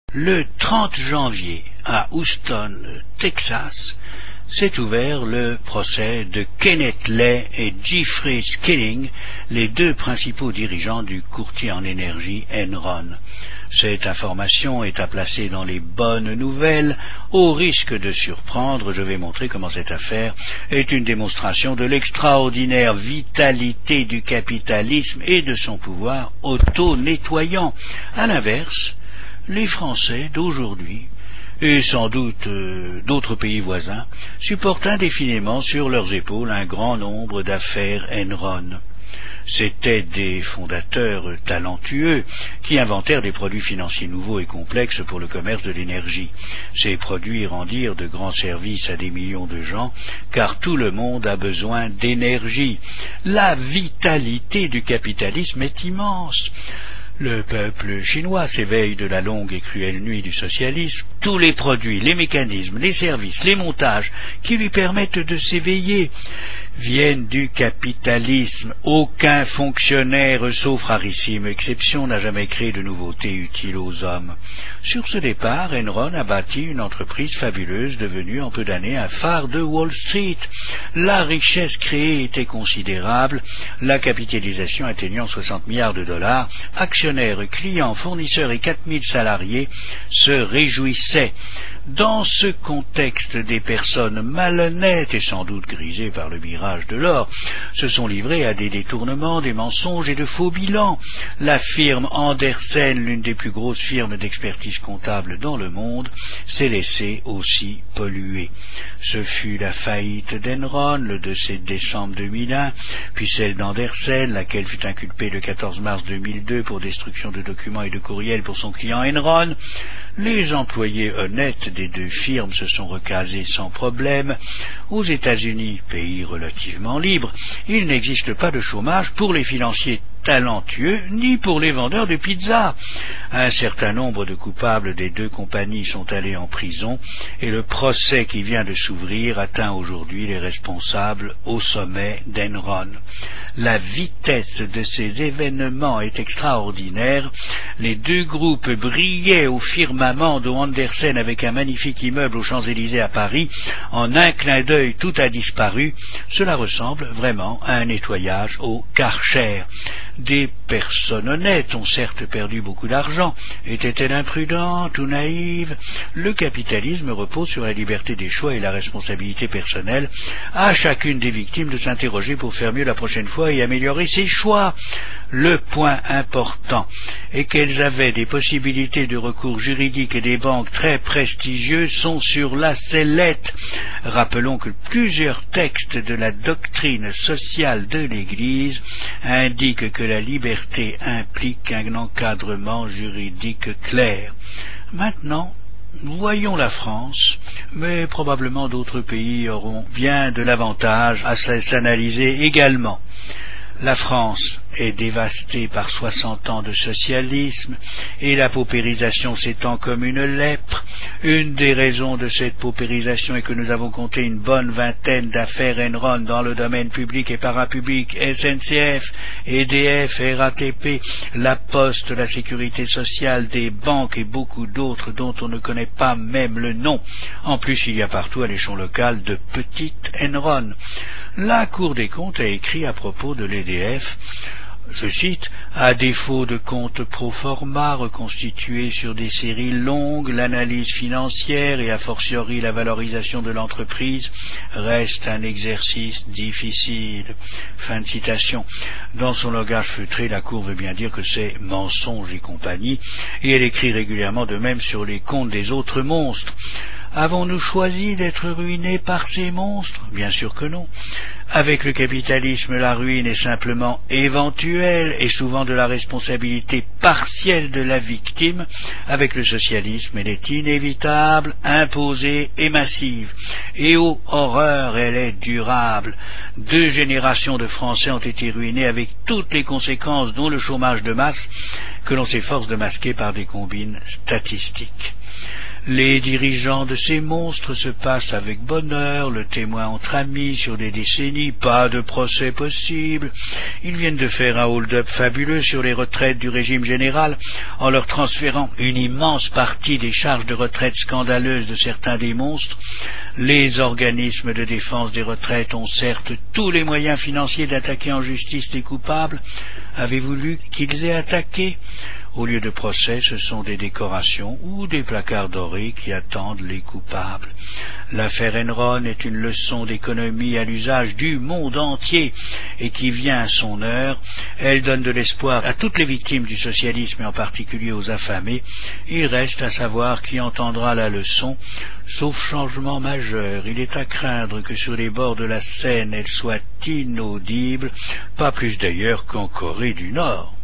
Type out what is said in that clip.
Le 30 janvier, à Houston, Texas, s'est ouvert le procès de Kenneth Lay et Jeffrey Skilling, les deux principaux dirigeants du courtier en énergie Enron. Cette information est à placer dans les bonnes nouvelles. Au risque de surprendre, je vais montrer comment cette affaire est une démonstration de l'extraordinaire vitalité du capitalisme et de son pouvoir auto-nettoyant. À l'inverse, les Français d'aujourd'hui, et sans doute d'autres pays voisins, supportent indéfiniment sur leurs épaules un grand nombre d'affaires Enron. C'étaient des fondateurs talentueux qui inventèrent des produits financiers nouveaux et complexes pour le commerce de l'énergie. Ces produits rendirent de grands services à des millions de gens, car tout le monde a besoin d'énergie. La vitalité du capitalisme est immense. Le peuple chinois s'éveille de la longue et cruelle nuit du socialisme. Tous les produits, les mécanismes, les services, les montages qui lui permettent de s'éveiller viennent du capitalisme. Aucun fonctionnaire, sauf rarissime exception, n'a jamais créé de nouveautés utiles aux hommes. Sur ce départ, Enron a bâti une entreprise fabuleuse devenue en peu d'années un phare de Wall Street. La richesse créée était considérable, la capitalisation atteignant 60 milliards de dollars. Actionnaires, clients, fournisseurs et 4000 salariés se réjouissaient. Dans ce contexte, des personnes malhonnêtes et sans doute grisées par le mirage de l'or se sont livrées à des détournements, des mensonges et de faux bilans. La firme Andersen, l'une des plus grosses firmes d'expertise comptable dans le monde, s'est laissée aussi polluer. Ce fut la faillite d'Enron le 2 décembre 2001, puis celle d'Andersen, laquelle fut inculpée le 14 mars 2002 pour destruction de documents et de courriels pour son client Enron. Les employés honnêtes des deux firmes se sont recasés sans problème. Aux États-Unis, pays relativement libre, il n'existe pas de chômage pour les financiers talentueux ni pour les vendeurs de pizza. Un certain nombre de coupables des deux compagnies sont allés en prison et le procès qui vient de s'ouvrir atteint aujourd'hui les responsables au sommet d'Enron. La vitesse de ces événements est extraordinaire. Les deux groupes brillaient au firmament, dont Andersen avec un magnifique immeuble aux Champs-Élysées à Paris. En un clin d'œil, tout a disparu. Cela ressemble vraiment à un nettoyage au Karcher. Des personnes honnêtes ont certes perdu beaucoup d'argent. Étaient-elles imprudentes ou naïves? Le capitalisme repose sur la liberté des choix et la responsabilité personnelle. À chacune des victimes de s'interroger pour faire mieux la prochaine fois et améliorer ses choix. Le point important est qu'elles avaient des possibilités de recours juridiques et des banques très prestigieuses sont sur la sellette. Rappelons que plusieurs textes de la doctrine sociale de l'Église indiquent que la liberté implique un encadrement juridique clair. Maintenant, voyons la France, mais probablement d'autres pays auront bien de l'avantage à s'analyser également. La France est dévastée par 60 ans de socialisme et la paupérisation s'étend comme une lèpre. Une des raisons de cette paupérisation est que nous avons compté une bonne vingtaine d'affaires Enron dans le domaine public et parapublic, SNCF, EDF, RATP, la Poste, la Sécurité sociale, des banques et beaucoup d'autres dont on ne connaît pas même le nom. En plus, il y a partout à l'échelon local de petites Enron. La Cour des comptes a écrit à propos de l'EDF, je cite, « À défaut de comptes pro forma reconstitués sur des séries longues, l'analyse financière et a fortiori la valorisation de l'entreprise reste un exercice difficile. » Fin de citation. Dans son langage feutré, la Cour veut bien dire que c'est mensonge et compagnie, et elle écrit régulièrement de même sur les comptes des autres monstres. Avons-nous choisi d'être ruinés par ces monstres? Bien sûr que non. Avec le capitalisme, la ruine est simplement éventuelle et souvent de la responsabilité partielle de la victime. Avec le socialisme, elle est inévitable, imposée et massive. Et ô horreur, elle est durable. 2 générations de Français ont été ruinés avec toutes les conséquences, dont le chômage de masse, que l'on s'efforce de masquer par des combines statistiques. Les dirigeants de ces monstres se passent avec bonheur le témoin entre amis sur des décennies, pas de procès possible. Ils viennent de faire un hold-up fabuleux sur les retraites du régime général en leur transférant une immense partie des charges de retraite scandaleuses de certains des monstres. Les organismes de défense des retraites ont certes tous les moyens financiers d'attaquer en justice les coupables. Avez-vous lu qu'ils aient attaqué ? Au lieu de procès, ce sont des décorations ou des placards dorés qui attendent les coupables. L'affaire Enron est une leçon d'économie à l'usage du monde entier et qui vient à son heure. Elle donne de l'espoir à toutes les victimes du socialisme et en particulier aux affamés. Il reste à savoir qui entendra la leçon. Sauf changement majeur, il est à craindre que sur les bords de la Seine elle soit inaudible, pas plus d'ailleurs qu'en Corée du Nord.